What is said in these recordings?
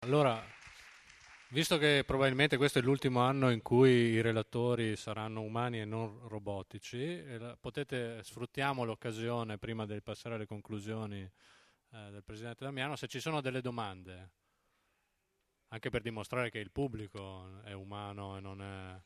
Allora, visto che probabilmente questo è l'ultimo anno in cui i relatori saranno umani e non robotici, sfruttiamo l'occasione prima di passare alle conclusioni del Presidente Damiano, se ci sono delle domande, anche per dimostrare che il pubblico è umano e non è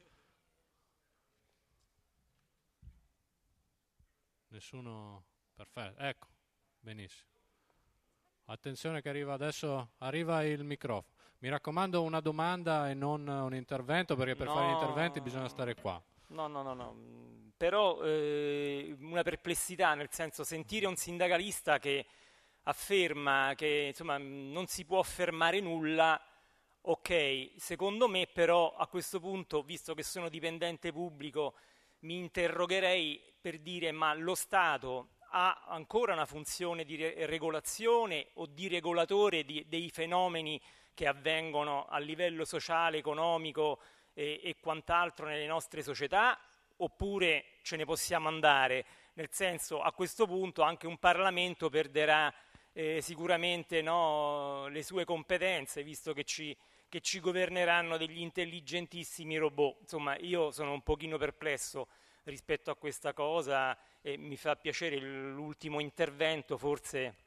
nessuno perfetto. Ecco, benissimo. Attenzione che arriva adesso, arriva il microfono. Mi raccomando una domanda e non un intervento, perché per fare gli interventi bisogna stare No, qua. no. Però una perplessità, nel senso sentire un sindacalista che afferma che insomma non si può fermare nulla, ok, secondo me però a questo punto, visto che sono dipendente pubblico, mi interrogherei per dire ma lo Stato ha ancora una funzione di regolazione o di regolatore dei fenomeni che avvengono a livello sociale, economico e quant'altro nelle nostre società, oppure ce ne possiamo andare? Nel senso, a questo punto anche un Parlamento perderà sicuramente no, le sue competenze, visto che ci governeranno degli intelligentissimi robot. Insomma, io sono un pochino perplesso rispetto a questa cosa e mi fa piacere l'ultimo intervento, forse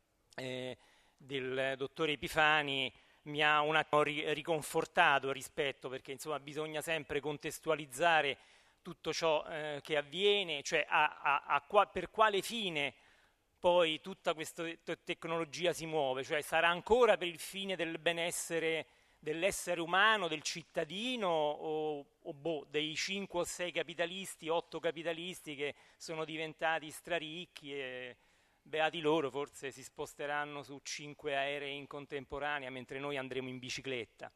del dottore Epifani mi ha un attimo riconfortato rispetto, perché insomma bisogna sempre contestualizzare tutto ciò che avviene, cioè per quale fine poi tutta questa tecnologia si muove, cioè sarà ancora per il fine del benessere dell'essere umano, del cittadino o boh, dei 5 o 6 capitalisti, 8 capitalisti che sono diventati straricchi e beati loro, forse si sposteranno su 5 aerei in contemporanea mentre noi andremo in bicicletta.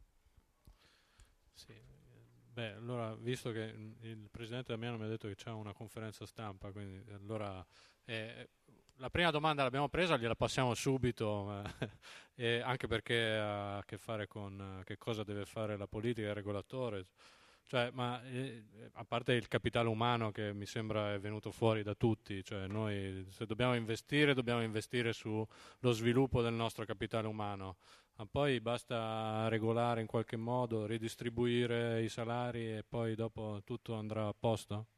Sì. Beh, allora, visto che il Presidente Damiano mi ha detto che c'è una conferenza stampa, quindi allora la prima domanda l'abbiamo presa, gliela passiamo subito, e anche perché ha a che fare con che cosa deve fare la politica e il regolatore. Cioè, a parte il capitale umano che mi sembra è venuto fuori da tutti, cioè noi se dobbiamo investire sullo sviluppo del nostro capitale umano, ma poi basta regolare in qualche modo, ridistribuire i salari e poi dopo tutto andrà a posto?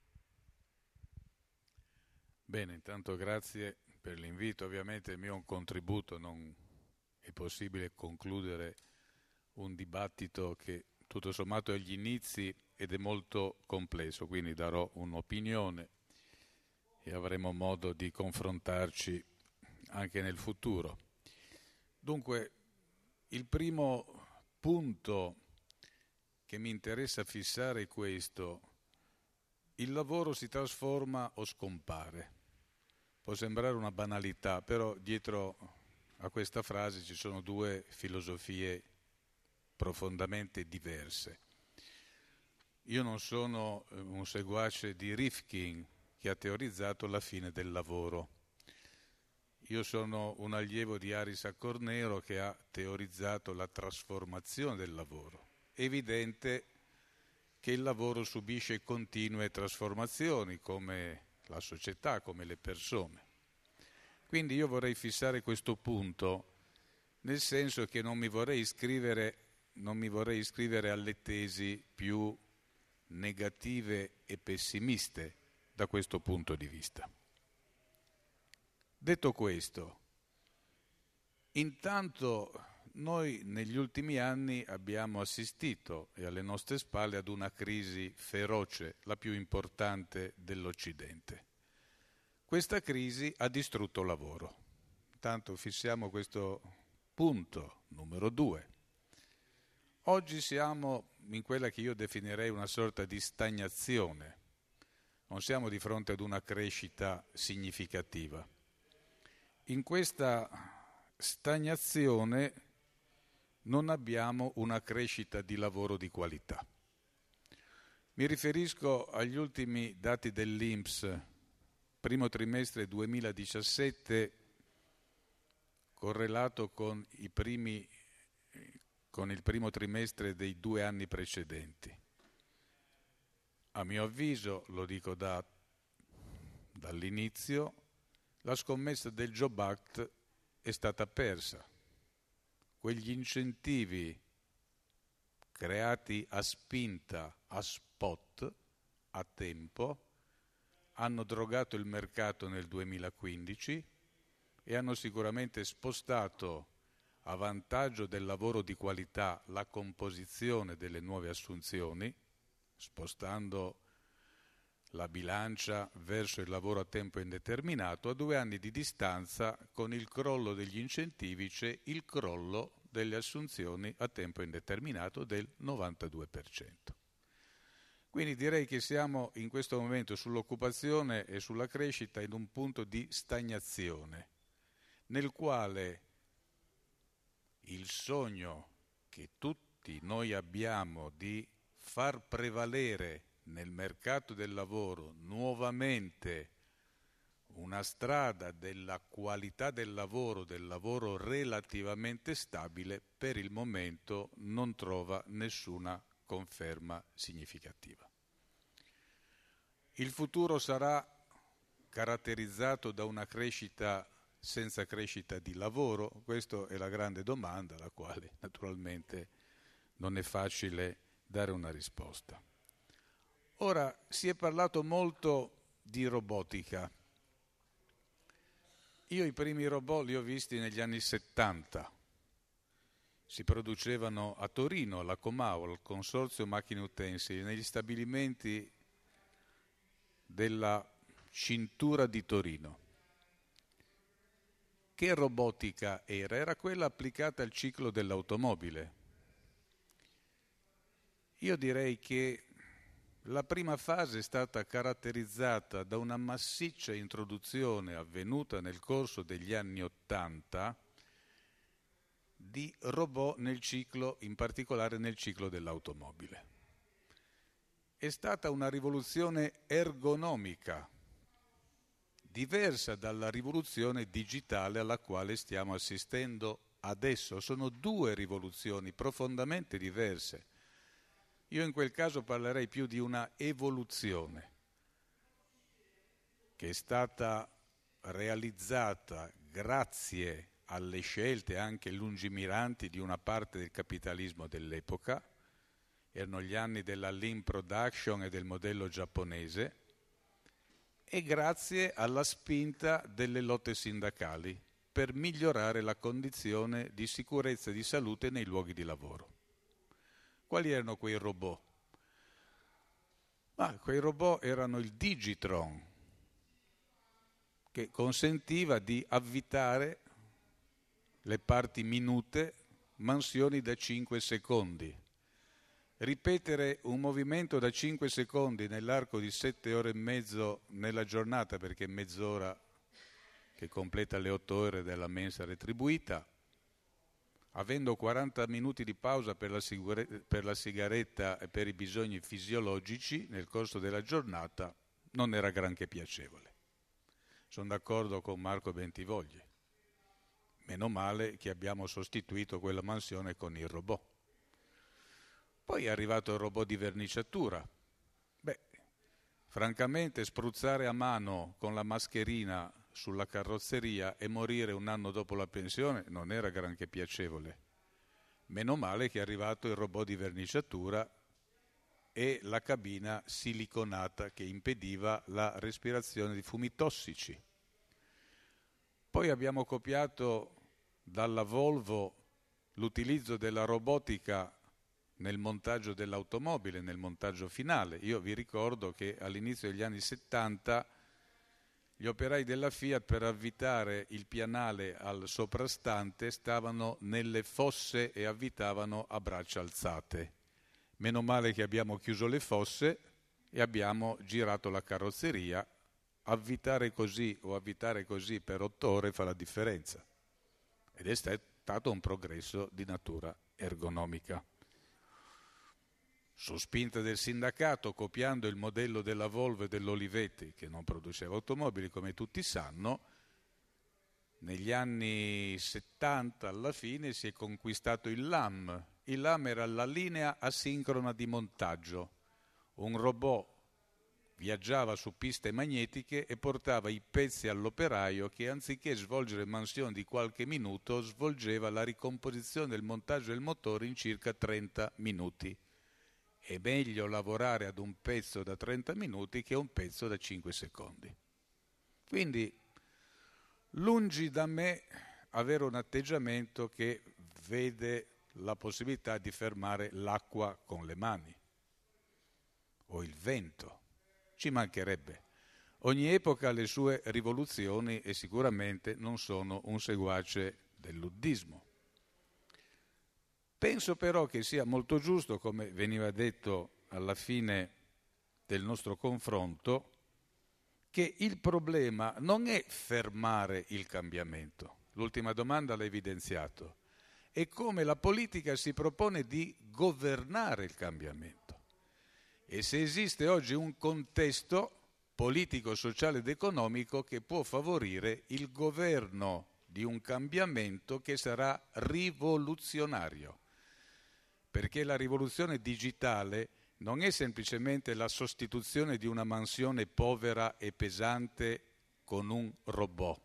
Bene, intanto grazie per l'invito. Ovviamente il mio contributo non è possibile concludere un dibattito che tutto sommato è agli inizi ed è molto complesso, quindi darò un'opinione e avremo modo di confrontarci anche nel futuro. Dunque, il primo punto che mi interessa fissare è questo: il lavoro si trasforma o scompare. Può sembrare una banalità, però dietro a questa frase ci sono due filosofie profondamente diverse. Io non sono un seguace di Rifkin, che ha teorizzato la fine del lavoro. Io sono un allievo di Aris Accornero, che ha teorizzato la trasformazione del lavoro. È evidente che il lavoro subisce continue trasformazioni, come la società, come le persone. Quindi io vorrei fissare questo punto, nel senso che non mi vorrei iscrivere alle tesi più negative e pessimiste da questo punto di vista. Detto questo, intanto noi negli ultimi anni abbiamo assistito e alle nostre spalle ad una crisi feroce, la più importante dell'Occidente. Questa crisi ha distrutto il lavoro. Intanto fissiamo questo punto numero 2. Oggi siamo in quella che io definirei una sorta di stagnazione. Non siamo di fronte ad una crescita significativa. In questa stagnazione non abbiamo una crescita di lavoro di qualità. Mi riferisco agli ultimi dati dell'INPS, primo trimestre 2017, correlato con il primo trimestre dei 2 anni precedenti. A mio avviso, lo dico dall'inizio, la scommessa del Job Act è stata persa. quegli incentivi creati a spinta, a spot, a tempo, hanno drogato il mercato nel 2015 e hanno sicuramente spostato a vantaggio del lavoro di qualità la composizione delle nuove assunzioni, spostando la bilancia verso il lavoro a tempo indeterminato. A 2 anni di distanza, con il crollo degli incentivi, c'è il crollo delle assunzioni a tempo indeterminato del 92%. Quindi direi che siamo in questo momento sull'occupazione e sulla crescita in un punto di stagnazione, nel quale il sogno che tutti noi abbiamo di far prevalere nel mercato del lavoro nuovamente una strada della qualità del lavoro relativamente stabile, per il momento non trova nessuna conferma significativa. Il futuro sarà caratterizzato da una crescita senza crescita di lavoro? Questa è la grande domanda alla quale naturalmente non è facile dare una risposta. Ora, si è parlato molto di robotica. Io i primi robot li ho visti negli anni 70. Si producevano a Torino, alla Comau, al Consorzio Macchine Utensili, negli stabilimenti della cintura di Torino. Che robotica era? Era quella applicata al ciclo dell'automobile. Io direi che la prima fase è stata caratterizzata da una massiccia introduzione avvenuta nel corso degli anni '80 di robot nel ciclo, in particolare nel ciclo dell'automobile. È stata una rivoluzione ergonomica, diversa dalla rivoluzione digitale alla quale stiamo assistendo adesso. Sono 2 rivoluzioni profondamente diverse. Io in quel caso parlerei più di una evoluzione che è stata realizzata grazie alle scelte anche lungimiranti di una parte del capitalismo dell'epoca. Erano gli anni della lean production e del modello giapponese, e grazie alla spinta delle lotte sindacali per migliorare la condizione di sicurezza e di salute nei luoghi di lavoro. Quali erano quei robot? Quei robot erano il Digitron, che consentiva di avvitare le parti minute, mansioni da 5 secondi. Ripetere un movimento da 5 secondi nell'arco di 7 ore e mezzo nella giornata, perché è mezz'ora che completa le 8 ore della mensa retribuita, avendo 40 minuti di pausa per la sigaretta e per i bisogni fisiologici nel corso della giornata, non era granché piacevole. Sono d'accordo con Marco Bentivogli. Meno male che abbiamo sostituito quella mansione con il robot. Poi è arrivato il robot di verniciatura. Francamente spruzzare a mano con la mascherina sulla carrozzeria e morire un anno dopo la pensione non era granché piacevole. Meno male che è arrivato il robot di verniciatura e la cabina siliconata che impediva la respirazione di fumi tossici. Poi abbiamo copiato dalla Volvo l'utilizzo della robotica nel montaggio dell'automobile, nel montaggio finale. Io vi ricordo che all'inizio degli anni 70 gli operai della Fiat, per avvitare il pianale al soprastante, stavano nelle fosse e avvitavano a braccia alzate. Meno male che abbiamo chiuso le fosse e abbiamo girato la carrozzeria. Avvitare così o avvitare così per 8 ore fa la differenza. Ed è stato un progresso di natura ergonomica. Su spinta del sindacato, copiando il modello della Volvo e dell'Olivetti, che non produceva automobili come tutti sanno, negli anni 70 alla fine si è conquistato il LAM. Il LAM era la linea asincrona di montaggio, un robot viaggiava su piste magnetiche e portava i pezzi all'operaio che anziché svolgere mansioni di qualche minuto svolgeva la ricomposizione e il montaggio del motore in circa 30 minuti. È meglio lavorare ad un pezzo da 30 minuti che a un pezzo da 5 secondi. Quindi lungi da me avere un atteggiamento che vede la possibilità di fermare l'acqua con le mani o il vento. Ci mancherebbe. Ogni epoca ha le sue rivoluzioni e sicuramente non sono un seguace del luddismo. Penso però che sia molto giusto, come veniva detto alla fine del nostro confronto, che il problema non è fermare il cambiamento. L'ultima domanda l'ha evidenziato. È come la politica si propone di governare il cambiamento. E se esiste oggi un contesto politico, sociale ed economico che può favorire il governo di un cambiamento che sarà rivoluzionario. Perché la rivoluzione digitale non è semplicemente la sostituzione di una mansione povera e pesante con un robot.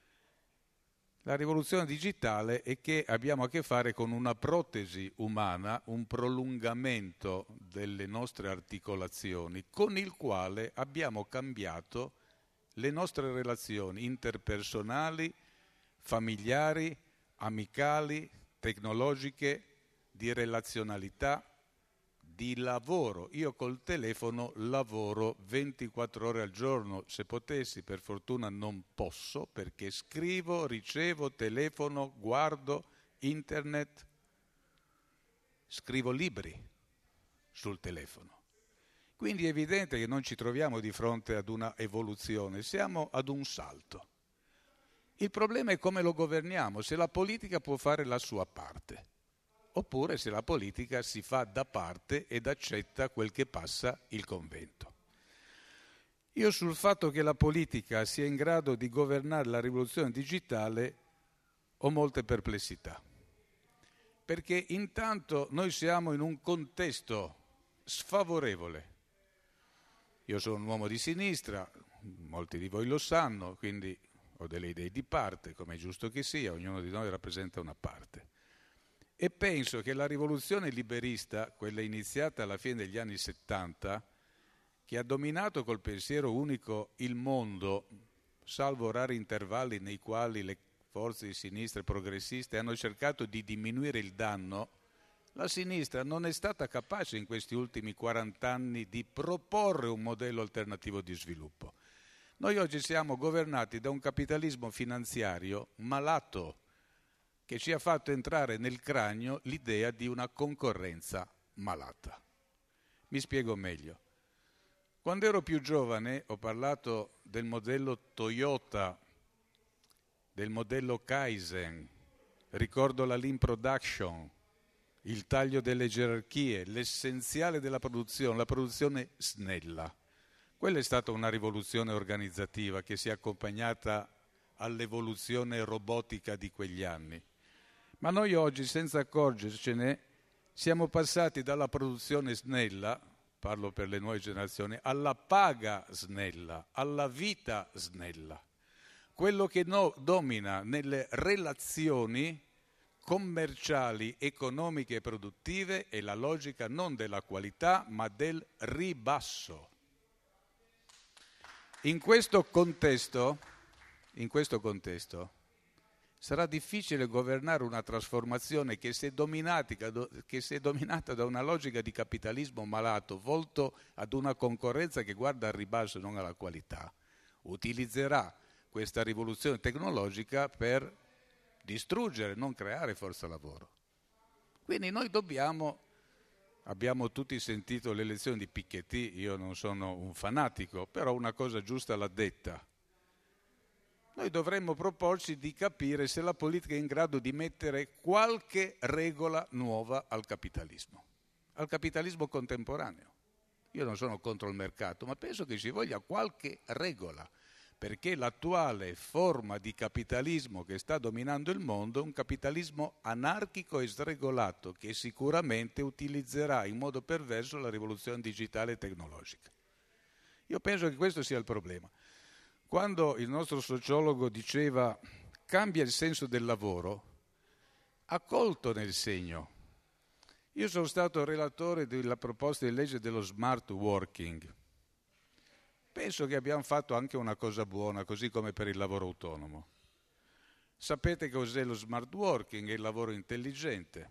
La rivoluzione digitale è che abbiamo a che fare con una protesi umana, un prolungamento delle nostre articolazioni, con il quale abbiamo cambiato le nostre relazioni interpersonali, familiari, amicali, tecnologiche, di relazionalità, di lavoro. Io col telefono lavoro 24 ore al giorno, se potessi, per fortuna non posso, perché scrivo, ricevo, telefono, guardo internet, scrivo libri sul telefono. Quindi è evidente che non ci troviamo di fronte ad una evoluzione, siamo ad un salto. Il problema è come lo governiamo, se la politica può fare la sua parte. Oppure se la politica si fa da parte ed accetta quel che passa il convento. Io sul fatto che la politica sia in grado di governare la rivoluzione digitale ho molte perplessità, perché intanto noi siamo in un contesto sfavorevole. Io sono un uomo di sinistra, molti di voi lo sanno, quindi ho delle idee di parte, come è giusto che sia, ognuno di noi rappresenta una parte. E penso che la rivoluzione liberista, quella iniziata alla fine degli anni 70, che ha dominato col pensiero unico il mondo, salvo rari intervalli nei quali le forze di sinistra progressiste hanno cercato di diminuire il danno, la sinistra non è stata capace in questi ultimi 40 anni di proporre un modello alternativo di sviluppo. Noi oggi siamo governati da un capitalismo finanziario malato, che ci ha fatto entrare nel cranio l'idea di una concorrenza malata. Mi spiego meglio. Quando ero più giovane ho parlato del modello Toyota, del modello Kaizen, ricordo la Lean Production, il taglio delle gerarchie, l'essenziale della produzione, la produzione snella. Quella è stata una rivoluzione organizzativa che si è accompagnata all'evoluzione robotica di quegli anni. Ma noi oggi, senza accorgercene, siamo passati dalla produzione snella, parlo per le nuove generazioni, alla paga snella, alla vita snella. Quello che domina nelle relazioni commerciali, economiche e produttive è la logica non della qualità, ma del ribasso. In questo contesto sarà difficile governare una trasformazione che se è dominata da una logica di capitalismo malato, volto ad una concorrenza che guarda al ribasso e non alla qualità. Utilizzerà questa rivoluzione tecnologica per distruggere, non creare forza lavoro. Quindi noi abbiamo tutti sentito le lezioni di Piketty, io non sono un fanatico, però una cosa giusta l'ha detta. Noi dovremmo proporci di capire se la politica è in grado di mettere qualche regola nuova al capitalismo contemporaneo. Io non sono contro il mercato, ma penso che ci voglia qualche regola, perché l'attuale forma di capitalismo che sta dominando il mondo è un capitalismo anarchico e sregolato che sicuramente utilizzerà in modo perverso la rivoluzione digitale e tecnologica. Io penso che questo sia il problema. Quando il nostro sociologo diceva cambia il senso del lavoro, ha colto nel segno. Io sono stato relatore della proposta di legge dello smart working. Penso che abbiamo fatto anche una cosa buona, così come per il lavoro autonomo. Sapete cos'è lo smart working? È il lavoro intelligente,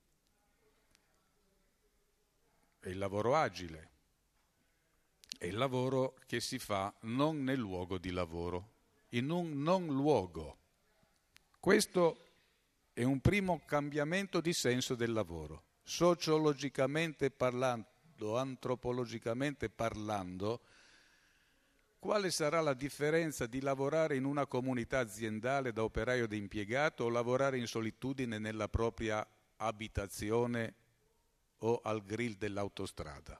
è il lavoro agile, è il lavoro che si fa non nel luogo di lavoro, in un non luogo. Questo è un primo cambiamento di senso del lavoro. Sociologicamente parlando, antropologicamente parlando, quale sarà la differenza di lavorare in una comunità aziendale da operaio ed impiegato o lavorare in solitudine nella propria abitazione o al grill dell'autostrada?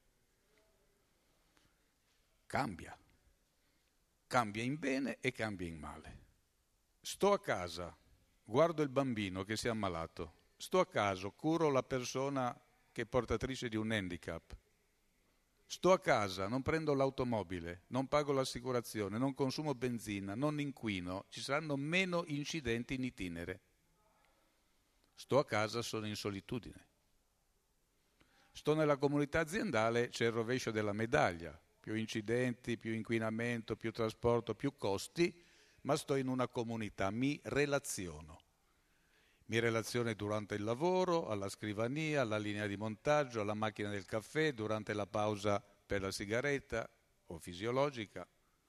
Cambia in bene e cambia in male. Sto a casa, guardo il bambino che si è ammalato, sto a casa, curo la persona che è portatrice di un handicap. Sto a casa, non prendo l'automobile, non pago l'assicurazione, non consumo benzina, non inquino, ci saranno meno incidenti in itinere. Sto a casa, sono in solitudine. Sto nella comunità aziendale, c'è il rovescio della medaglia, più incidenti, più inquinamento, più trasporto, più costi, ma sto in una comunità, mi relaziono. Mi relaziono durante il lavoro, alla scrivania, alla linea di montaggio, alla macchina del caffè, durante la pausa per la sigaretta o fisiologica,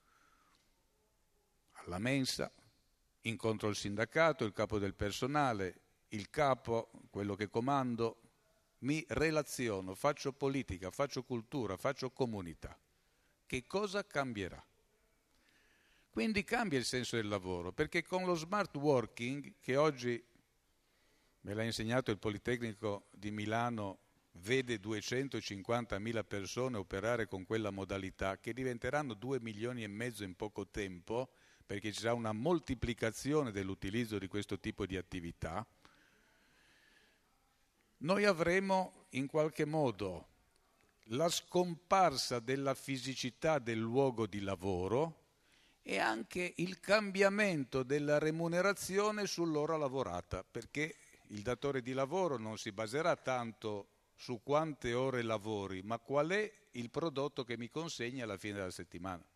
alla mensa, incontro il sindacato, il capo del personale, il capo, quello che comando, mi relaziono, faccio politica, faccio cultura, faccio comunità. Che cosa cambierà? Quindi cambia il senso del lavoro, perché con lo smart working, che oggi me l'ha insegnato il Politecnico di Milano, vede 250.000 persone operare con quella modalità, che diventeranno 2,5 milioni in poco tempo, perché ci sarà una moltiplicazione dell'utilizzo di questo tipo di attività. Noi avremo in qualche modo la scomparsa della fisicità del luogo di lavoro e anche il cambiamento della remunerazione sull'ora lavorata, perché il datore di lavoro non si baserà tanto su quante ore lavori, ma qual è il prodotto che mi consegna alla fine della settimana.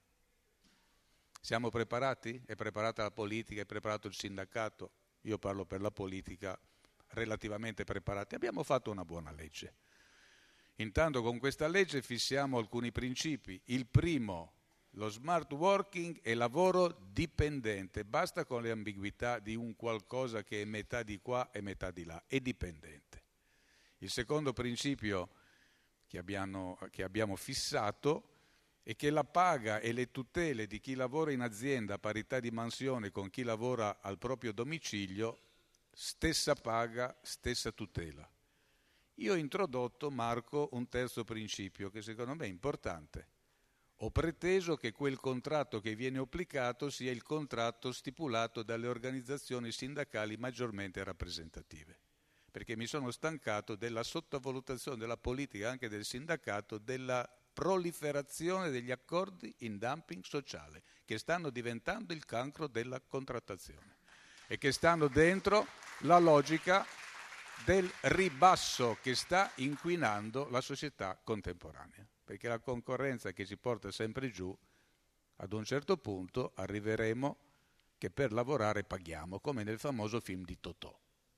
Siamo preparati? È preparata la politica? È preparato il sindacato? Io parlo per la politica, relativamente preparati. Abbiamo fatto una buona legge. Intanto con questa legge fissiamo alcuni principi. Il primo, lo smart working è lavoro dipendente, basta con le ambiguità di un qualcosa che è metà di qua e metà di là, è dipendente. Il secondo principio che abbiamo fissato è che la paga e le tutele di chi lavora in azienda a parità di mansione con chi lavora al proprio domicilio, stessa paga, stessa tutela. Io ho introdotto, Marco, un terzo principio che secondo me è importante. Ho preteso che quel contratto che viene applicato sia il contratto stipulato dalle organizzazioni sindacali maggiormente rappresentative, perché mi sono stancato della sottovalutazione della politica, anche del sindacato, della proliferazione degli accordi in dumping sociale, che stanno diventando il cancro della contrattazione e che stanno dentro la logica del ribasso che sta inquinando la società contemporanea. Perché la concorrenza che ci porta sempre giù, ad un certo punto arriveremo che per lavorare paghiamo, come nel famoso film di Totò.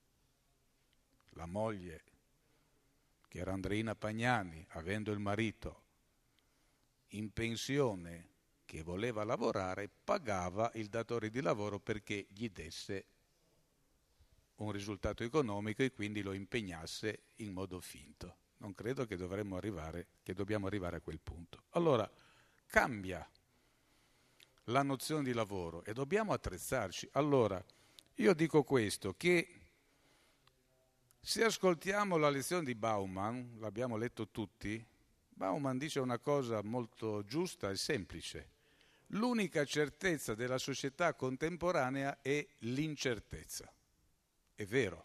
La moglie, che era Andreina Pagnani, avendo il marito in pensione che voleva lavorare, pagava il datore di lavoro perché gli desse un risultato economico e quindi lo impegnasse in modo finto. Non credo che dobbiamo arrivare a quel punto. Allora, cambia la nozione di lavoro e dobbiamo attrezzarci. Allora, io dico questo, che se ascoltiamo la lezione di Bauman, l'abbiamo letto tutti, Bauman dice una cosa molto giusta e semplice. L'unica certezza della società contemporanea è l'incertezza. È vero.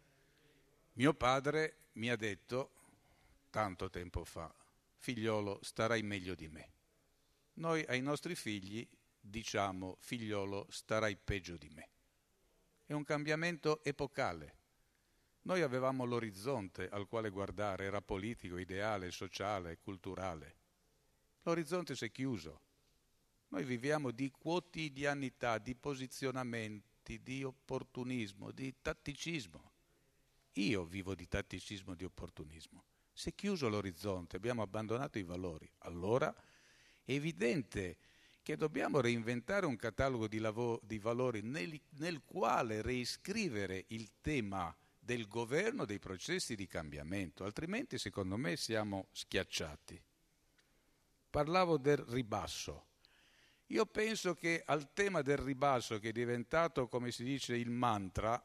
Mio padre mi ha detto tanto tempo fa, figliolo, starai meglio di me. noi ai nostri figli diciamo: figliolo, starai peggio di me. È un cambiamento epocale. Noi avevamo l'orizzonte al quale guardare, era politico, ideale, sociale, culturale. L'orizzonte si è chiuso. Noi viviamo di quotidianità, di posizionamenti, di opportunismo, di tatticismo. Io vivo di tatticismo, di opportunismo. Si è chiuso l'orizzonte, abbiamo abbandonato i valori. Allora è evidente che dobbiamo reinventare un catalogo di valori nel quale reiscrivere il tema del governo dei processi di cambiamento, altrimenti secondo me siamo schiacciati. Parlavo del ribasso. Io penso che al tema del ribasso, che è diventato, come si dice, il mantra,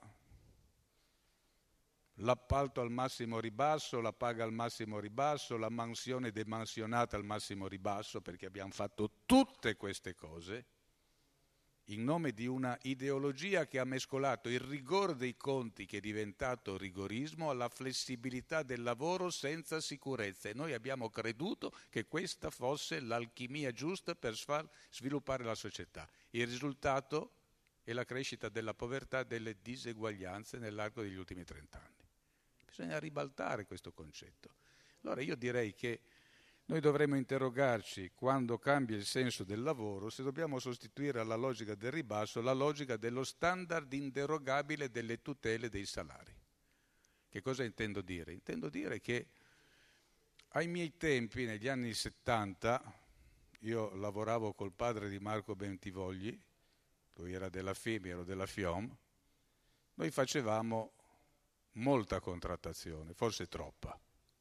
l'appalto al massimo ribasso, la paga al massimo ribasso, la mansione demansionata al massimo ribasso, perché abbiamo fatto tutte queste cose in nome di una ideologia che ha mescolato il rigore dei conti, che è diventato rigorismo, alla flessibilità del lavoro senza sicurezza, e noi abbiamo creduto che questa fosse l'alchimia giusta per sviluppare la società. Il risultato è la crescita della povertà e delle diseguaglianze nell'arco degli ultimi 30 anni. Bisogna ribaltare questo concetto. Allora io direi che noi dovremmo interrogarci, quando cambia il senso del lavoro, se dobbiamo sostituire alla logica del ribasso la logica dello standard inderogabile delle tutele dei salari. Che cosa intendo dire? Intendo dire che ai miei tempi, negli anni 70, io lavoravo col padre di Marco Bentivogli, lui era della FIM, ero della FIOM, noi facevamo molta contrattazione, forse troppa.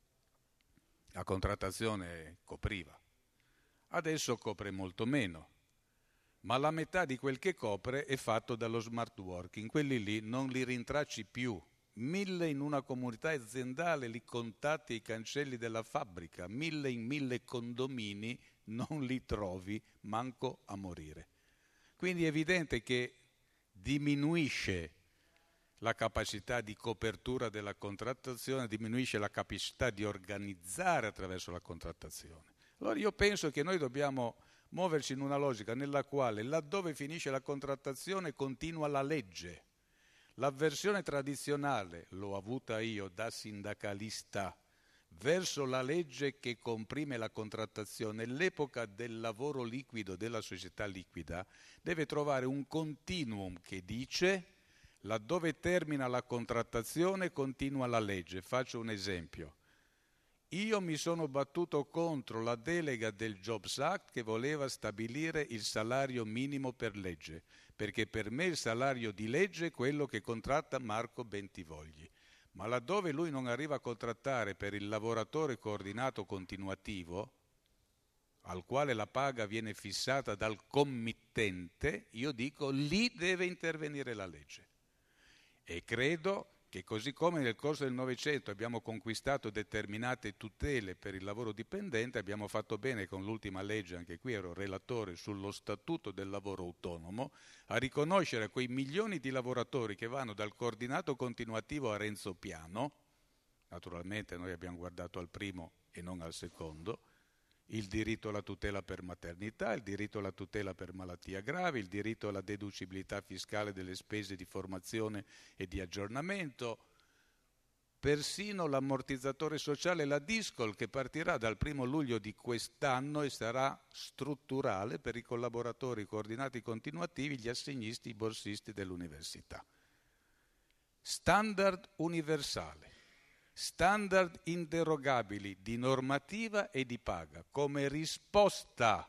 La contrattazione copriva. Adesso copre molto meno, ma la metà di quel che copre è fatto dallo smart working. Quelli lì non li rintracci più. 1000 in una comunità aziendale li contatti ai cancelli della fabbrica, 1000 in 1000 condomini non li trovi manco a morire. Quindi è evidente che diminuisce la capacità di copertura della contrattazione, diminuisce la capacità di organizzare attraverso la contrattazione. Allora io penso che noi dobbiamo muoverci in una logica nella quale, laddove finisce la contrattazione, continua la legge. L'avversione tradizionale, l'ho avuta io da sindacalista, verso la legge che comprime la contrattazione, l'epoca del lavoro liquido, della società liquida, deve trovare un continuum che dice: laddove termina la contrattazione continua la legge. Faccio un esempio. Io mi sono battuto contro la delega del Jobs Act che voleva stabilire il salario minimo per legge, perché per me il salario di legge è quello che contratta Marco Bentivogli. Ma laddove lui non arriva a contrattare per il lavoratore coordinato continuativo, al quale la paga viene fissata dal committente, io dico lì deve intervenire la legge. E credo che così come nel corso del Novecento abbiamo conquistato determinate tutele per il lavoro dipendente, abbiamo fatto bene con l'ultima legge, anche qui ero relatore sullo statuto del lavoro autonomo, a riconoscere quei milioni di lavoratori che vanno dal coordinato continuativo a Renzo Piano. Naturalmente noi abbiamo guardato al primo e non al secondo, il diritto alla tutela per maternità, il diritto alla tutela per malattia gravi, il diritto alla deducibilità fiscale delle spese di formazione e di aggiornamento, persino l'ammortizzatore sociale, la DISCOL, che partirà dal 1 luglio di quest'anno e sarà strutturale per i collaboratori coordinati continuativi, gli assegnisti, i borsisti dell'università. Standard universale. Standard inderogabili di normativa e di paga come risposta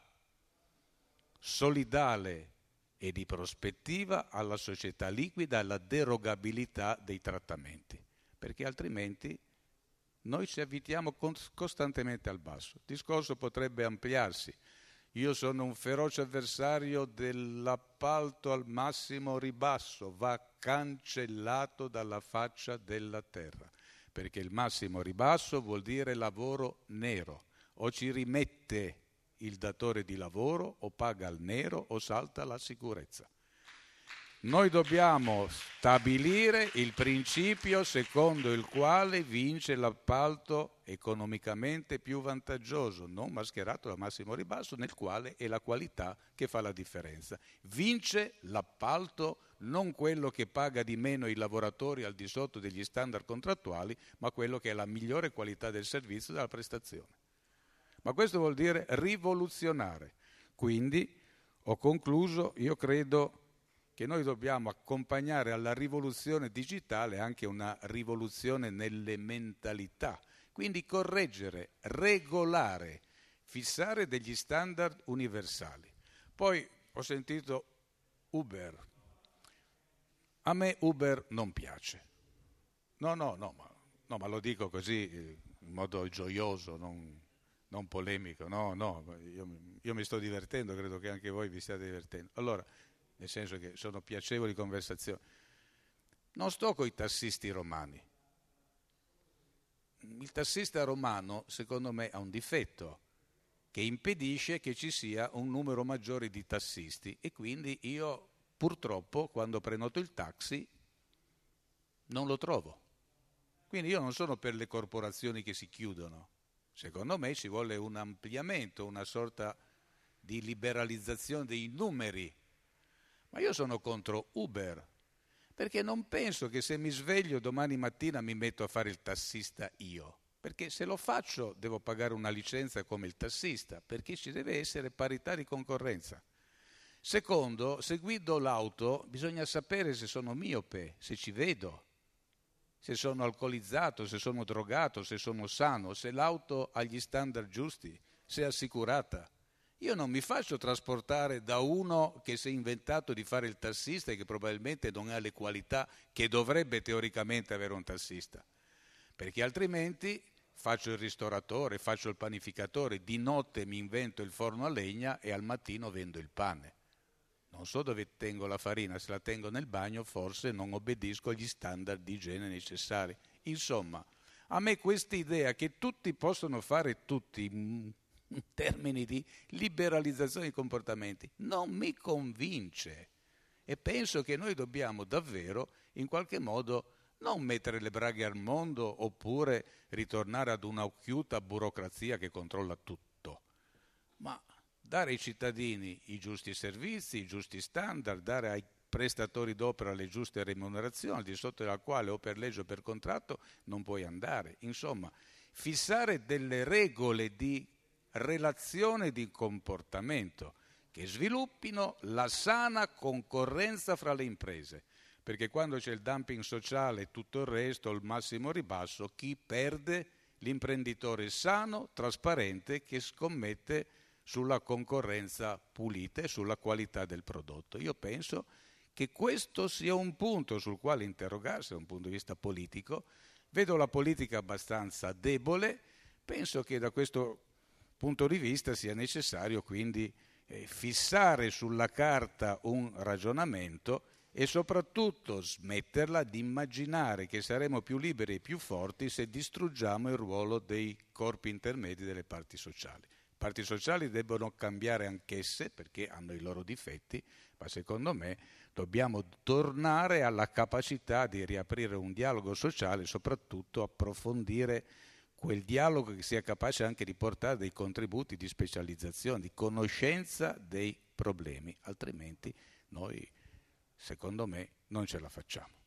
solidale e di prospettiva alla società liquida, alla derogabilità dei trattamenti, perché altrimenti noi ci avvitiamo costantemente al basso. Il discorso potrebbe ampliarsi. Io sono un feroce avversario dell'appalto al massimo ribasso, va cancellato dalla faccia della terra, perché il massimo ribasso vuol dire lavoro nero, o ci rimette il datore di lavoro o paga al nero o salta la sicurezza. Noi dobbiamo stabilire il principio secondo il quale vince l'appalto economicamente più vantaggioso, non mascherato da massimo ribasso, nel quale è la qualità che fa la differenza. Vince l'appalto non quello che paga di meno i lavoratori al di sotto degli standard contrattuali, ma quello che ha la migliore qualità del servizio e della prestazione. Ma questo vuol dire rivoluzionare. Quindi, ho concluso, io credo che noi dobbiamo accompagnare alla rivoluzione digitale anche una rivoluzione nelle mentalità, quindi correggere, regolare, fissare degli standard universali. Poi ho sentito Uber. A me Uber non piace. No, ma lo dico così in modo gioioso, non polemico. No, io mi sto divertendo, credo che anche voi vi stiate divertendo. Allora, nel senso che sono piacevoli conversazioni. Non sto con i tassisti romani. Il tassista romano, secondo me, ha un difetto che impedisce che ci sia un numero maggiore di tassisti e quindi io, purtroppo, quando prenoto il taxi, non lo trovo. Quindi io non sono per le corporazioni che si chiudono. Secondo me ci vuole un ampliamento, una sorta di liberalizzazione dei numeri. Ma io sono contro Uber, perché non penso che se mi sveglio domani mattina mi metto a fare il tassista io, perché se lo faccio devo pagare una licenza come il tassista, perché ci deve essere parità di concorrenza. Secondo, se guido l'auto bisogna sapere se sono miope, se ci vedo, se sono alcolizzato, se sono drogato, se sono sano, se l'auto ha gli standard giusti, se è assicurata. Io non mi faccio trasportare da uno che si è inventato di fare il tassista e che probabilmente non ha le qualità che dovrebbe teoricamente avere un tassista, perché altrimenti faccio il ristoratore, faccio il panificatore, di notte mi invento il forno a legna e al mattino vendo il pane. Non so dove tengo la farina, se la tengo nel bagno forse non obbedisco agli standard di igiene necessari. Insomma, a me questa idea che tutti possono fare tutti in termini di liberalizzazione dei comportamenti non mi convince e penso che noi dobbiamo davvero in qualche modo non mettere le braghe al mondo oppure ritornare ad una occhiuta burocrazia che controlla tutto, ma dare ai cittadini i giusti servizi, i giusti standard, dare ai prestatori d'opera le giuste remunerazioni, al di sotto della quale o per legge o per contratto non puoi andare. Insomma, fissare delle regole di relazione di comportamento che sviluppino la sana concorrenza fra le imprese, perché quando c'è il dumping sociale e tutto il resto, il massimo ribasso, chi perde? L'imprenditore sano, trasparente, che scommette sulla concorrenza pulita e sulla qualità del prodotto. Io penso che questo sia un punto sul quale interrogarsi da un punto di vista politico. Vedo la politica abbastanza debole, penso che da questo punto di vista sia necessario quindi fissare sulla carta un ragionamento e soprattutto smetterla di immaginare che saremo più liberi e più forti se distruggiamo il ruolo dei corpi intermedi delle parti sociali. Le parti sociali debbono cambiare anch'esse perché hanno i loro difetti, ma secondo me dobbiamo tornare alla capacità di riaprire un dialogo sociale e soprattutto approfondire quel dialogo che sia capace anche di portare dei contributi di specializzazione, di conoscenza dei problemi, altrimenti noi, secondo me, non ce la facciamo.